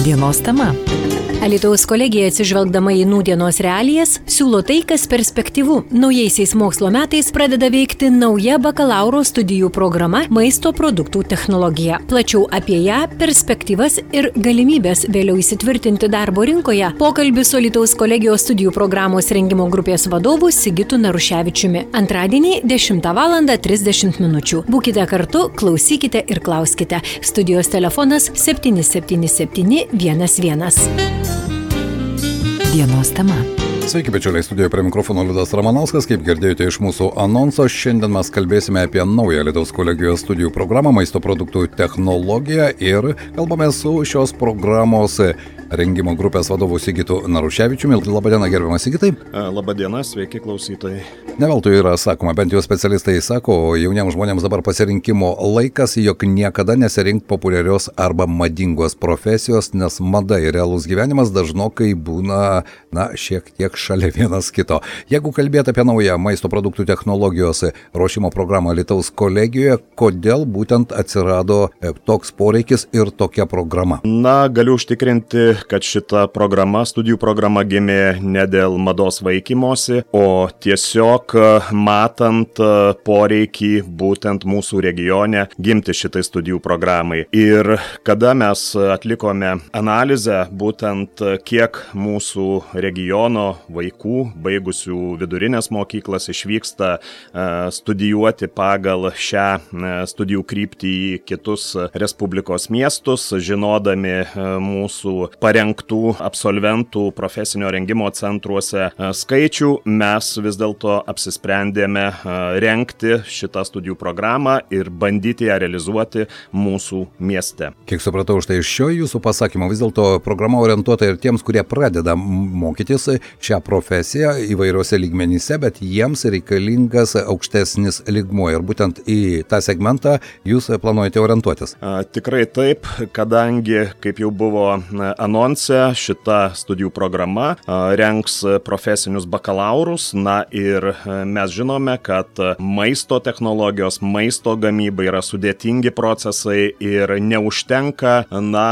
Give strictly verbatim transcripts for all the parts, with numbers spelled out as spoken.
Dienos tema. Alytaus kolegija atsižvelgdama į nūdienos realijas siūlo tai, kas perspektyvu. Naujaisiais mokslo metais pradeda veikti nauja bakalauro studijų programa Maisto produktų technologija. Plačiau apie ją, perspektyvas ir galimybės vėliau įsitvirtinti darbo rinkoje pokalbis su Alytaus kolegijos studijų programos rengimo grupės vadovu Sigitu Naruševičiumi. Antradienį dešimtą valandą trisdešimt minučių. Būkite kartu, klausykite ir klauskite. Studijos telefonas septyni septyni septyni vienas vienas. Dienos tema. Sveiki, bičiuliai, studijoje prie mikrofono Liudas Ramanauskas. Kaip girdėjote iš mūsų anonso, šiandien mes kalbėsime apie naują Alytaus kolegijos studijų programą Maisto produktų technologija ir kalbame su šios programos rengimo grupės vadovu Sigitu Naruševičiumi. Labadiena, gerbiamas Sigitai. Labadiena, sveiki klausytojai. Ne veltui yra sakoma, bent jau specialistai sako, jauniems žmonėms dabar pasirinkimo laikas, jog niekada nesirink populiarios arba madingos profesijos, nes mada ir realus gyvenimas dažnokai būna, na, šiek tiek šalia vienas kito. Jeigu kalbėt apie naują maisto produktų technologijos ruošimo programą Alytaus kolegijoje, kodėl būtent atsirado toks poreikis ir tokia programa? Na, galiu užtikrinti, kad šita programa, studijų programa gimė ne dėl mados vaikymosi, o tiesiog matant poreikį būtent mūsų regione gimti šitai studijų programai. Ir kada mes atlikome analizę, būtent kiek mūsų regiono vaikų, baigusių vidurinės mokyklas, išvyksta studijuoti pagal šią studijų kryptį į kitus Respublikos miestus, žinodami mūsų parengtų absolventų profesinio rengimo centruose skaičių, mes vis dėlto apsisprendėme rengti šitą studijų programą ir bandyti ją realizuoti mūsų mieste. Kiek supratau, štai iš šio jūsų pasakymo, vis dėlto programa orientuota ir tiems, kurie pradeda mokytis šią profesiją įvairiuose lygmenyse, bet jiems reikalingas aukštesnis lygmuo ir būtent į tą segmentą jūs planuojate orientuotis. A, tikrai taip, kadangi, kaip jau buvo anonse, šita studijų programa rengs profesinius bakalaurus, na ir mes žinome, kad maisto technologijos, maisto gamyba yra sudėtingi procesai ir neužtenka, na,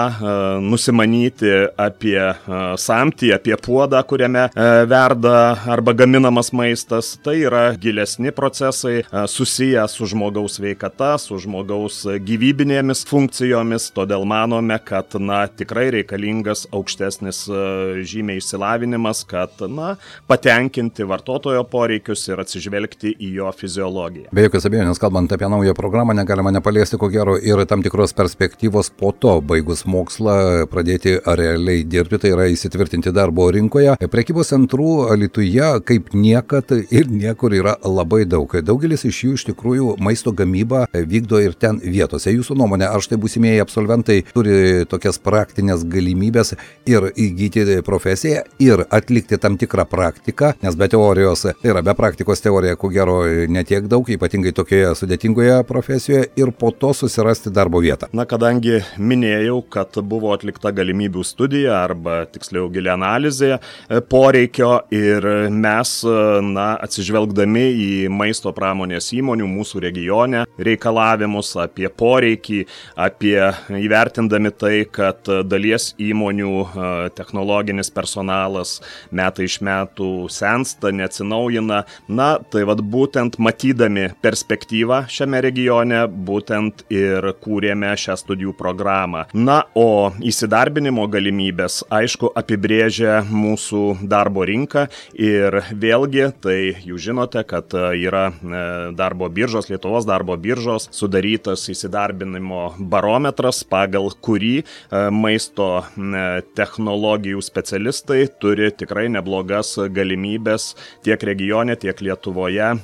nusimanyti apie samtį, apie puodą, kuriame verda arba gaminamas maistas. Tai yra gilesni procesai susiję su žmogaus sveikata, su žmogaus gyvybinėmis funkcijomis, todėl manome, kad, na, tikrai reikalingas aukštesnis žymiai išsilavinimas, kad, na, patenkinti vartotojo poreikius ir atsižvelgti į jo fiziologiją. Be jokios abejonės, kalbant apie naują programą, negalima nepaliesti, ko gero, ir tam tikros perspektyvos po to, baigus mokslą, pradėti realiai dirbti, tai yra įsitvirtinti darbo rinkoje. Prekybos centrų Alytuje kaip niekad ir niekur yra labai daug. Daugelis iš jų iš tikrųjų maisto gamybą vykdo ir ten vietose. Jūsų nuomonė, ar štai būsimieji absolventai turi tokias praktinės galimybės ir įgyti profesiją ir atlikti tam tikrą praktiką, nes be teorijos, tai yra be praktikos teorija, ko gero, netiek daug, ypatingai tokioje sudėtingoje profesijoje, ir po to susirasti darbo vietą. Na, kadangi minėjau, kad buvo atlikta galimybių studija arba tiksliau gili analizė poreikio ir mes, na, atsižvelgdami į maisto pramonės įmonių mūsų regione reikalavimus apie poreikį, apie įvertindami tai, kad dalies įmonių technologinis personalas metai iš metų sensta, neatsinaujina. Na, tai vad būtent matydami perspektyvą šiame regione, būtent ir kūrėme šią studijų programą. Na, o įsidarbinimo galimybės, aišku, apibrėžia mūsų darbo rinką ir vėlgi, tai jūs žinote, kad yra darbo biržos, Lietuvos darbo biržos sudarytas įsidarbinimo barometras, pagal kurį maisto technologijų specialistai turi tikrai neblogas galimybės tiek regione, tiek Lietuvoje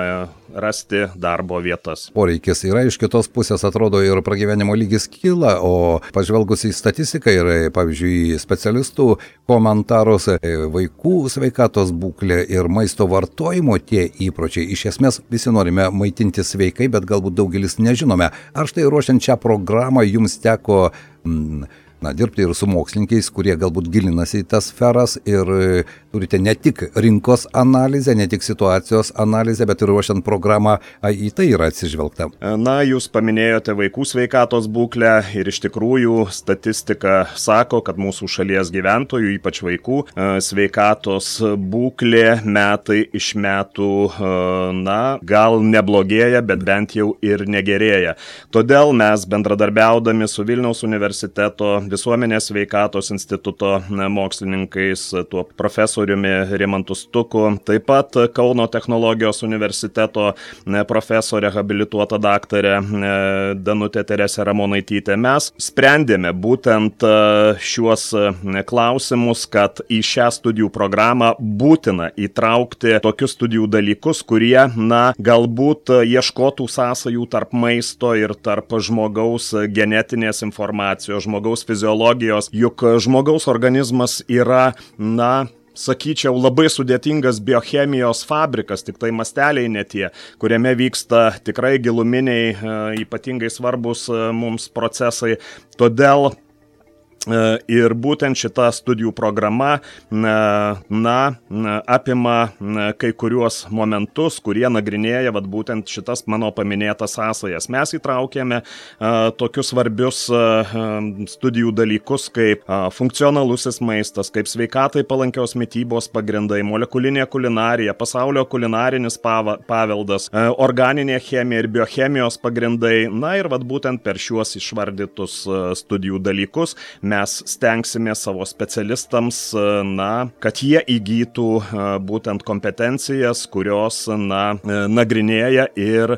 rasti darbo vietas. Poreikis yra, iš kitos pusės atrodo ir pragyvenimo lygis kyla, o pažvelgus į statistiką ir, pavyzdžiui, specialistų komentarus, vaikų sveikatos būklė ir maisto vartojimo tie įpročiai, iš esmės visi norime maitinti sveikai, bet galbūt daugelis nežinome. Ar štai ruošiant šią programą jums teko mm, na, dirbti ir su mokslininkais, kurie galbūt gilinasi į tas sferas ir turite ne tik rinkos analizę, ne tik situacijos analizę, bet ir ruošiant programą į tai yra atsižvelgta. Na, jūs paminėjote vaikų sveikatos būklę ir iš tikrųjų statistika sako, kad mūsų šalies gyventojų, ypač vaikų, sveikatos būklė metai iš metų, na, gal neblogėja, bet bent jau ir negerėja. Todėl mes bendradarbiaudami su Vilniaus universiteto visuomenės sveikatos instituto mokslininkais, tuo profesoriumi Rimantu Stuku, taip pat Kauno technologijos universiteto profesorė habilituota daktarė Danutė Teresė Ramonaitytė, mes sprendėme būtent šiuos klausimus, kad į šią studijų programą būtina įtraukti tokius studijų dalykus, kurie, na, galbūt ieškotų sąsajų tarp maisto ir tarp žmogaus genetinės informacijos, žmogaus fiziologijos, juk žmogaus organizmas yra, na, sakyčiau, labai sudėtingas biochemijos fabrikas, tik tai masteliai ne tie, kuriame vyksta tikrai giluminiai, ypatingai svarbus mums procesai. Todėl ir būtent šita studijų programa, na, apima kai kuriuos momentus, kurie nagrinėja vat, būtent šitas mano paminėtas sąsajas. Mes įtraukėme tokius svarbius studijų dalykus, kaip funkcionalusis maistas, kaip sveikatai palankios mitybos pagrindai, molekulinė kulinarija, pasaulio kulinarinis paveldas, organinė chemija ir biochemijos pagrindai. Na ir vat, būtent per šiuos išvardytus studijų dalykus mes stengsime savo specialistams, na, kad jie įgytų būtent kompetencijas, kurios, na, nagrinėja ir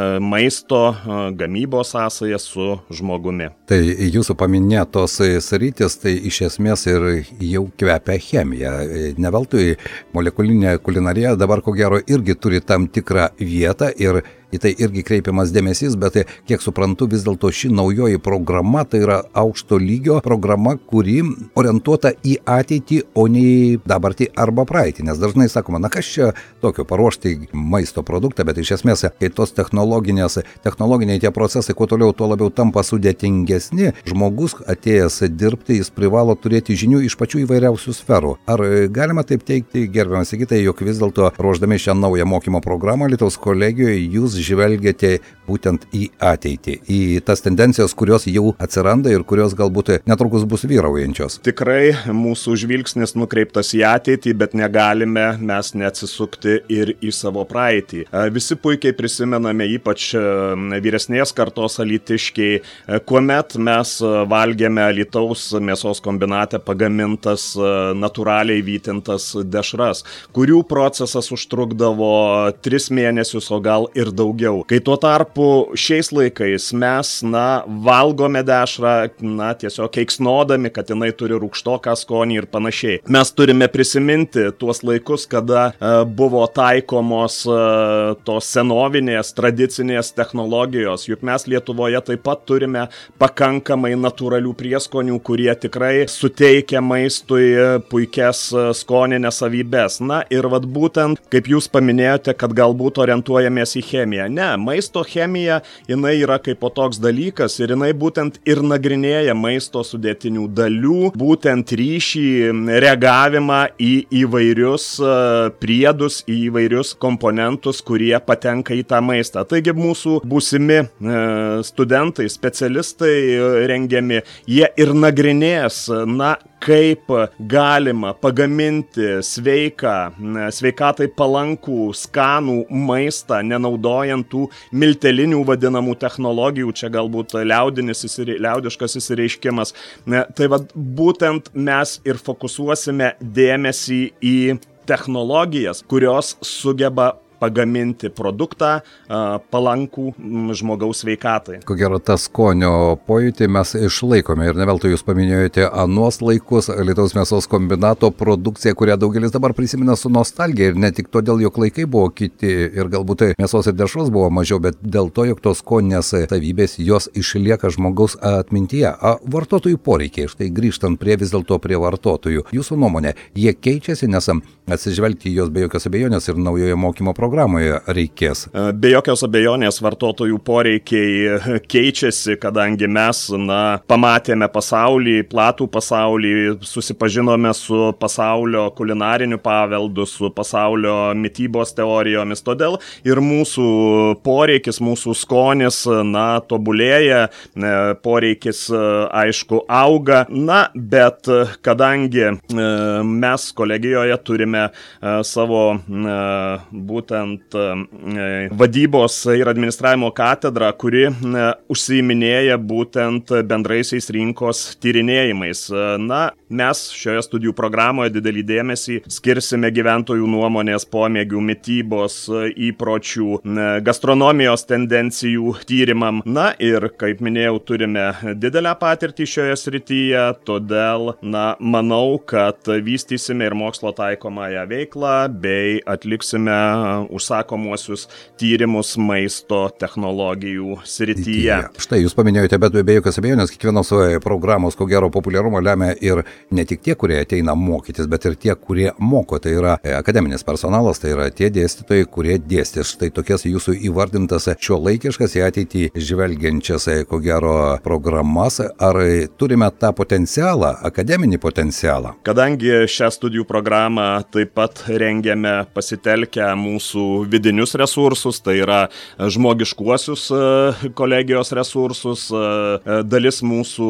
maisto gamybos sąsajas su žmogumi. Tai jūsų paminėtos sritis, tai iš esmės ir jau kvepia chemija. Ne veltui molekulinė kulinarija dabar ko gero irgi turi tam tikrą vietą ir į tai irgi kreipiamas dėmesys, bet kiek suprantu, vis dėlto ši naujoji programa tai yra aukšto lygio programa, kuri orientuota į ateitį, o ne į dabartį arba praeitį. Nes dažnai sakoma, na kas čia tokio paruošti maisto produktą, bet iš esmės, kai tos technologinės, technologiniai tie procesai, kuo toliau, tuo labiau tampa sudėtingesni, žmogus atėjęs dirbti, jis privalo turėti žinių iš pačių įvairiausių sferų. Ar galima taip teigti, gerbiamas Sigitai, jog vis dėlto ruošdami šią naują mokymo programą Alytaus kolegijoje jūs žvelgiate būtent į ateitį, į tas tendencijas, kurios jau atsiranda ir kurios galbūt netrukus bus vyraujančios? Tikrai mūsų žvilgsnis nukreiptas į ateitį, bet negalime mes neatsisukti ir į savo praeitį. Visi puikiai prisimename, ypač vyresnės kartos alytiškiai, kuomet mes valgėme Alytaus mėsos kombinate pagamintas natūraliai vytintas dešras, kurių procesas užtrukdavo tris mėnesius, o gal ir daugiau. Kai tuo tarpu šiais laikais mes, na, valgome dešrą, na, tiesiog keiksnodami, kad jinai turi rūgštoką skonį ir panašiai. Mes turime prisiminti tuos laikus, kada e, buvo taikomos e, tos senovinės, tradicinės technologijos, juk mes Lietuvoje taip pat turime pakankamai natūralių prieskonių, kurie tikrai suteikia maistui puikias skoninės savybės. Na ir vat būtent, kaip jūs paminėjote, kad galbūt orientuojamės į chemiją. Ne, maisto chemija, jinai yra kaip po toks dalykas ir jinai būtent ir nagrinėja maisto sudėtinių dalių, būtent ryšį, reagavimą į įvairius priedus, į įvairius komponentus, kurie patenka į tą maistą. Taigi mūsų būsimi studentai, specialistai rengiami, jie ir nagrinės, na, kaip galima pagaminti sveiką, sveikatai palankų, skanų maistą, nenaudojant tų miltelinių vadinamų technologijų, čia galbūt liaudinis, liaudiškas įsireiškimas. Tai vat, būtent mes ir fokusuosime dėmesį į technologijas, kurios sugeba pagaminti produktą palankų žmogaus sveikatai. Ko gero, tą skonio pojūtį mes išlaikome ir ne veltui jūs paminėjote anuos laikus, Alytaus mėsos kombinato produkciją, kurią daugelis dabar prisimena su nostalgija ir ne tik todėl, jog laikai buvo kiti ir galbūt mėsos ir dešros buvo mažiau, bet dėl to, jog tos skoninės savybės jos išlieka žmogaus atmintyje. A, vartotojų poreikiai, štai grįžtant prie vis dėlto prie vartotojų, jūsų nuomonė, jie keičiasi, nes atsižvelgti jos be jokios abejonės ir naujoje mokymo programoje programoje reikės? Be jokios abejonės vartotojų poreikiai keičiasi, kadangi mes, na, pamatėme pasaulį, platų pasaulį, susipažinome su pasaulio kulinariniu paveldu, su pasaulio mitybos teorijomis, todėl ir mūsų poreikis, mūsų skonis, na, tobulėja, poreikis, aišku, auga, na, bet kadangi mes kolegijoje turime savo būtent vadybos ir administravimo katedrą, kuri užsiiminėja būtent bendraisiais rinkos tyrinėjimais. Na, mes šioje studijų programoje didelį dėmesį skirsime gyventojų nuomonės, pomėgių, mitybos, įpročių, gastronomijos tendencijų tyrimam. Na ir, kaip minėjau, turime didelę patirtį šioje srityje, todėl, na, manau, kad vystysime ir mokslo taikomąją veiklą bei atliksime užsakomuosius tyrimus maisto technologijų srityje. Štai jūs paminėjote, bet be jokios abejonės, kiekvienos programos, ko gero, populiarumą lemia ir ne tik tie, kurie ateina mokytis, bet ir tie, kurie moko. Tai yra akademinis personalas, tai yra tie dėstytojai, kurie dėstė. Štai tokias jūsų įvardintas šiuolaikiškas į ateitį žvelgiančias, ko gero, programas. Ar turime tą potencialą, akademinį potencialą? Kadangi šią studijų programą taip pat rengiame pasitelkę mūsų vidinius resursus, tai yra žmogiškuosius kolegijos resursus, dalis mūsų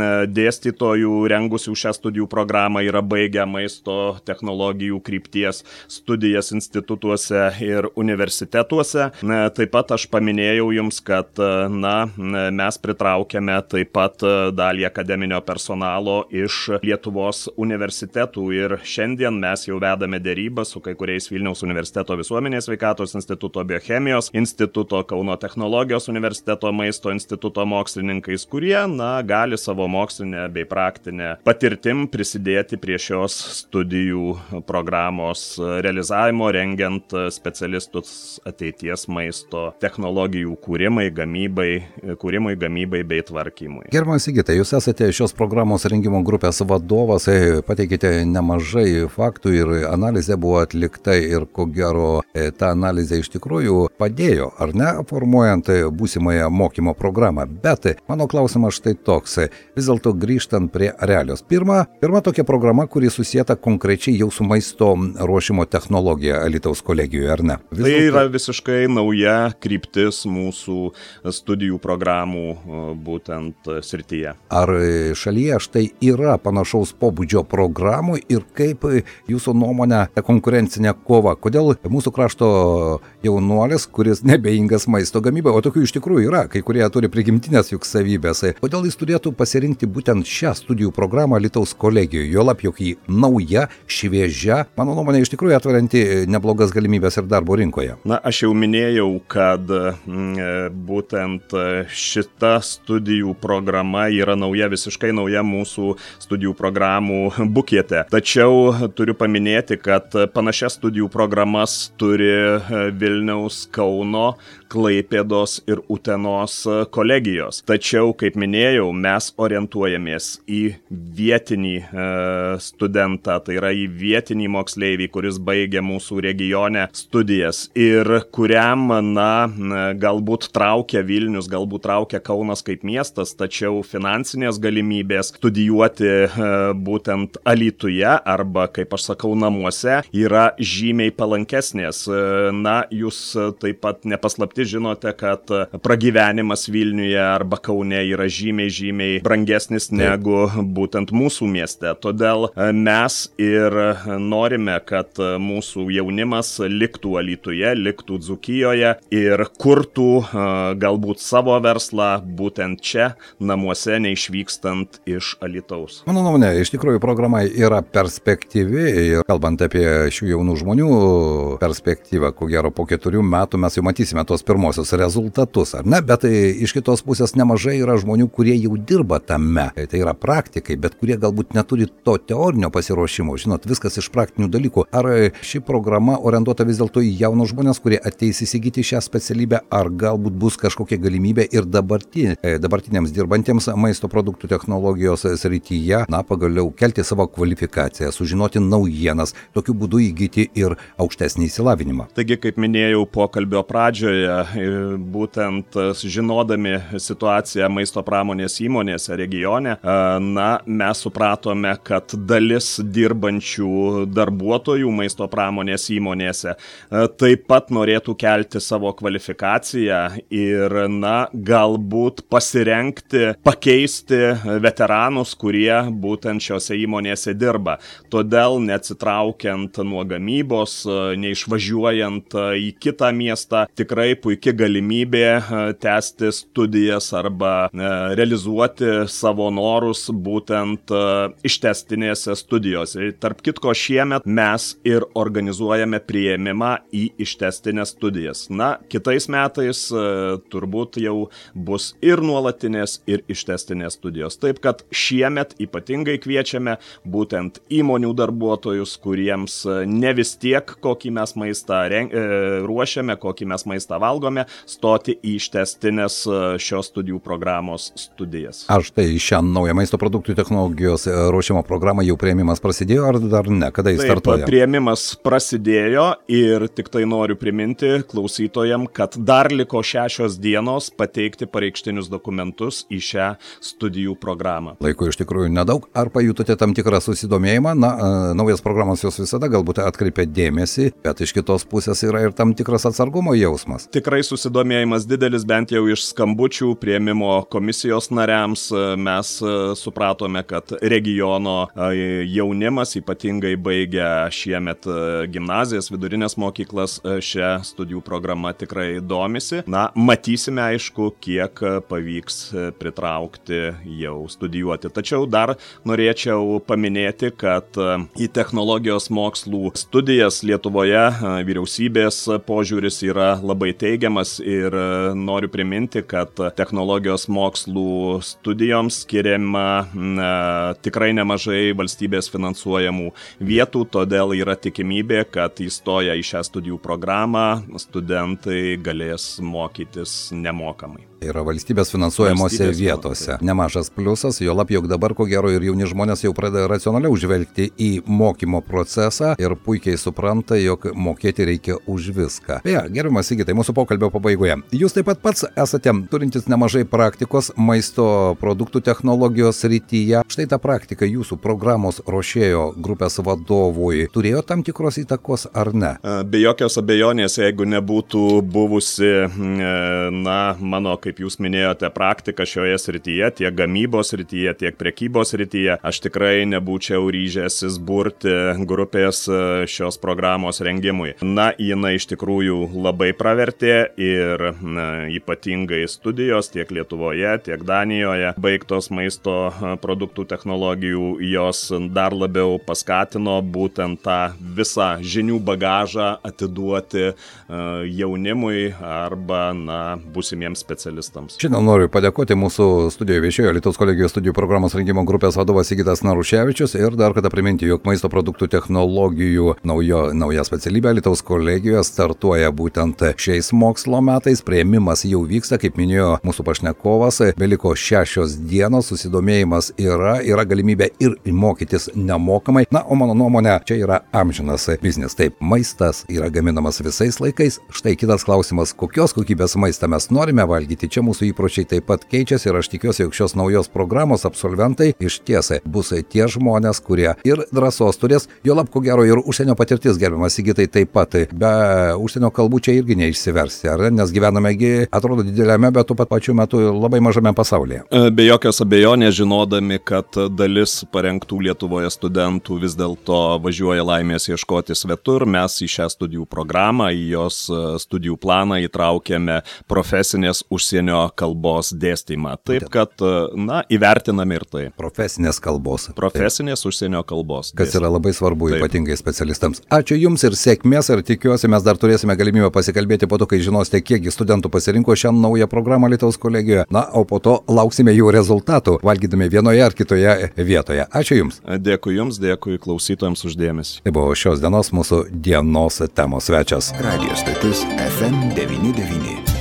dėstytojų rengusių šią studijų programą yra baigę maisto technologijų krypties studijas institutuose ir universitetuose. Taip pat aš paminėjau jums, kad na, mes pritraukėme taip pat dalį akademinio personalo iš Lietuvos universitetų ir šiandien mes jau vedame dėrybą su kai kuriais Vilniaus universiteto visuomenės sveikatos instituto, biochemijos instituto, Kauno technologijos universiteto maisto instituto mokslininkais, kurie na, gali savo mokslinę bei praktinę patirtim prisidėti prie šios studijų programos realizavimo, rengiant specialistus ateities maisto technologijų kūrimai, gamybai, kūrimai, gamybai bei tvarkymui. Gerbiamas Sigitai, jūs esate šios programos rengimo grupės vadovas, pateikite nemažai faktų ir analizė buvo atlikta ir ko gero ta analizė iš tikrųjų padėjo, ar ne, formuojant būsimąją mokymo programą. Bet mano klausimas štai toks, vis dėlto grįžtant prie realios. Pirma, pirma tokia programa, kuri susieta konkrečiai jau su maisto ruošimo technologija Alytaus kolegijoje, ar ne? Vis tai yra visiškai nauja kryptis mūsų studijų programų būtent srityje. Ar šalyje štai yra panašaus pobūdžio programų ir kaip jūsų nuomonė ta konkurencinė kova? Kodėl mūsų krašto jaunuolis, kuris nebeingas maisto gamybai, o tokių iš tikrųjų yra, kai kurie turi prigimtinės juk savybės, kodėl jis turėtų pasirinkti būtent šią studijų programą Alytaus kolegijoje, juolab jog ji nauja, šviežia, mano nuomonė iš tikrųjų atverianti neblogas galimybės ir darbo rinkoje. Na, aš jau minėjau, kad m, būtent šita studijų programa yra nauja, visiškai nauja mūsų studijų programų bukete. Tačiau turiu paminėti, kad panašias studijų programas turi Vilniaus, Kauno, Klaipėdos ir Utenos kolegijos. Tačiau, kaip minėjau, mes orientuojamės į vietinį e, studentą, tai yra į vietinį moksleivį, kuris baigia mūsų regione studijas ir kuriam, na, galbūt traukia Vilnius, galbūt traukia Kaunas kaip miestas, tačiau finansinės galimybės studijuoti e, būtent Alytuje arba, kaip aš sakau, namuose yra žymiai palankesnės. Na, jūs taip pat nepaslapti žinote, kad pragyvenimas Vilniuje arba Kaune yra žymiai, žymiai brangesnis negu būtent mūsų mieste. Todėl mes ir norime, kad mūsų jaunimas liktų Alytuje, liktų Dzūkijoje ir kurtų galbūt savo verslą būtent čia, namuose, neišvykstant iš Alytaus. Mano nuomonė, iš tikrųjų programa yra perspektyvi ir kalbant apie šių jaunų žmonių perspektyvą, ko gero po keturių metų mes jau matysime tos pirmosius rezultatus, ar ne? Bet iš kitos pusės nemažai yra žmonių, kurie jau dirba tame. Tai yra praktikai, bet kurie galbūt neturi to teorinio pasiruošimo. Žinot, viskas iš praktinių dalykų. Ar ši programa orientuota vis dėlto į jaunus žmonės, kurie ateis įsigyti šią specialybę, ar galbūt bus kažkokia galimybė ir dabartin, dabartiniams dirbantiems maisto produktų technologijos srityje, na, pagaliau kelti savo kvalifikaciją, sužinoti naujienas, tokiu būdu įgyti ir aukštesnį įsilavinimą. Taigi, kaip minėjau pokalbio pradžioje, būtent žinodami situaciją maisto pramonės įmonėse regione, na, mes supratome, kad dalis dirbančių darbuotojų maisto pramonės įmonėse taip pat norėtų kelti savo kvalifikaciją ir, na, galbūt pasirengti, pakeisti veteranus, kurie būtent šiose įmonėse dirba. Todėl neatsitraukiant nuo gamybos, neišvažiuojant į kitą miestą, tikrai puikia galimybė tęsti studijas arba realizuoti savo norus būtent ištęstinėse studijose. Tarp kitko, šiemet mes ir organizuojame priėmimą į ištęstinės studijas. Na, kitais metais turbūt jau bus ir nuolatinės, ir ištęstinės studijos. Taip, kad šiemet ypatingai kviečiame būtent įmonių darbuotojus, kuriems ne vis tiek, kokį mes maistą ruošiame, kokį mes maistą valgome, stoti į ištęstinės šios studijų programos studijas. Ar štai šią naują maisto produktų technologijos ruošimo programą jau priėmimas prasidėjo, ar dar ne? Kada jis startuoja? Taip, priėmimas prasidėjo ir tik tai noriu priminti klausytojam, kad dar liko šešios dienos pateikti pareikštinius dokumentus į šią studijų programą. Laiko iš tikrųjų nedaug. Ar pajutote tam tikrą susidomėjimą? Na, naujas programos jos visada galbūt atkreipia dėmesį, bet iš kitos pusės yra ir tam tikras atsargumo jausmas. Tikrai susidomėjimas didelis, bent jau iš skambučių priėmimo komisijos nariams. Mes supratome, kad regiono jaunimas, ypatingai baigę šiemet gimnazijas, vidurinės mokyklas, šią studijų programą tikrai domisi. Na, matysime, aišku, kiek pavyks pritraukti jau studijuoti. Tačiau dar norėčiau paminėti, kad į technologijos mokslų studijas Lietuvoje vyriausybės požiūris yra labai teigiamas ir noriu priminti, kad technologijos mokslų studijoms skiriama na, tikrai nemažai valstybės finansuojamų vietų, todėl yra tikimybė, kad įstoję į šią studijų programą studentai galės mokytis nemokamai. Yra valstybės finansuojamose Valstybės vietose. finansuojama. Nemažas pliusas, jo lab, jog dabar, ko gero, ir jauni žmonės jau pradeda racionaliau žvelgti į mokymo procesą ir puikiai supranta, jog mokėti reikia už viską. Beje, gerbiamas Sigitai, mūsų pokalbio pabaigoje. Jūs taip pat pats esate turintis nemažai praktikos maisto produktų technologijos srityje. Štai ta praktika jūsų programos ruošėjo grupės vadovui turėjo tam tikros įtakos ar ne? Be jokios abejonės, jeigu nebūtų buvusi, na, mano, kaip jūs minėjote, praktika šioje srityje, tiek gamybos srityje, tiek prekybos srityje, aš tikrai nebūčiau ryžęsis burti grupės šios programos rengimui. Na, jinai iš tikrųjų labai pravertė ir na, ypatingai studijos tiek Lietuvoje, tiek Danijoje baigtos maisto produktų technologijų, jos dar labiau paskatino būtent tą visą žinių bagažą atiduoti jaunimui arba, na, būsimiems specialistams. Šiandien noriu padėkoti mūsų studijoje viešėjo Alytaus kolegijos studijų programos rengimo grupės vadovas Sigitas Naruševičius ir dar kartą priminti, jog maisto produktų technologijų naujo, nauja specialybė Alytaus kolegijoje startuoja būtent šiais mokslo metais. Priėmimas jau vyksta, kaip minėjo mūsų pašnekovas, beliko šešios dienos, susidomėjimas yra, yra galimybė ir mokytis nemokamai. Na, o mano nuomonė, čia yra amžinas biznis. Taip, maistas yra gaminamas visais laikais. Štai kitas klausimas, kokios kokybės maistą mes norime valgyti. Čia mūsų įpročiai taip pat keičiasi ir aš tikiuosi, jog šios naujos programos absolventai iš tiesai bus tie žmonės, kurie ir drąsos turės, jo lab, ko gero, ir užsienio patirtis, gerbiamas Sigitai, taip pat. Be užsienio kalbų čia irgi neišsiversti, ar ne? Nes gyvenamegi, atrodo, dideliame, bet tuo pat pačiu metu labai mažame pasaulyje. Be jokios abejonės, žinodami, kad dalis parengtų Lietuvoje studentų vis dėlto važiuoja laimės ieškoti svetur, mes į šią studijų programą, į jos studijų planą įtraukėme profesinės užsienio užsienio kalbos dėstymą. Taip, kad, na, įvertiname ir tai. Profesinės kalbos. Profesinės taip. Užsienio kalbos. Kas dėstymą. yra labai svarbu taip. Ypatingai specialistams. Ačiū Jums ir sėkmės ir tikiuosi mes dar turėsime galimybę pasikalbėti po to, kai žinosite, kiekgi studentų pasirinko šią naują programą Alytaus kolegijoje. Na, o po to lauksime jų rezultatų, valgydami vienoje ar kitoje vietoje. Ačiū Jums. Dėkui Jums, dėkui klausytojams uždėmesį. Tai buvo šios dienos mūsų dienos temos svečias. Radio stotis F M devyni devyni.